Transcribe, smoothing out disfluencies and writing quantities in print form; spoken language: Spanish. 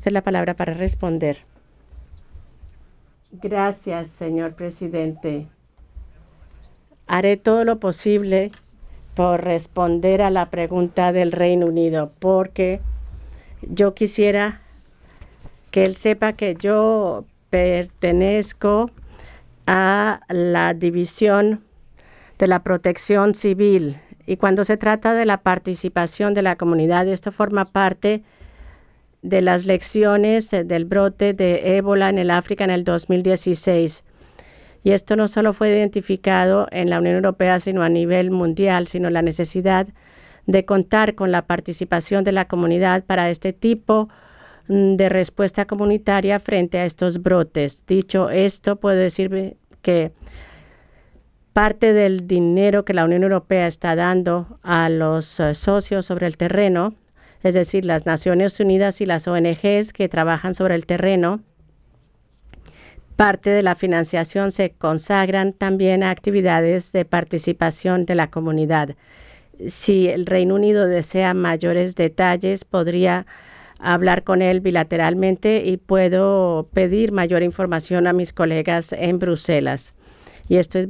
usted la palabra para responder. Gracias, señor presidente. Haré todo lo posible por responder a la pregunta del Reino Unido, porque yo quisiera que él sepa que yo pertenezco a la División de la Protección Civil, y cuando se trata de la participación de la comunidad, esto forma parte de las lecciones del brote de ébola en el África en el 2016. Y esto no solo fue identificado en la Unión Europea, sino a nivel mundial, sino la necesidad de contar con la participación de la comunidad para este tipo de respuesta comunitaria frente a estos brotes. Dicho esto, puedo decir que parte del dinero que la Unión Europea está dando a los socios sobre el terreno, es decir, las Naciones Unidas y las ONGs que trabajan sobre el terreno, parte de la financiación se consagran también a actividades de participación de la comunidad. Si el Reino Unido desea mayores detalles, podría hablar con él bilateralmente y puedo pedir mayor información a mis colegas en Bruselas. Y esto es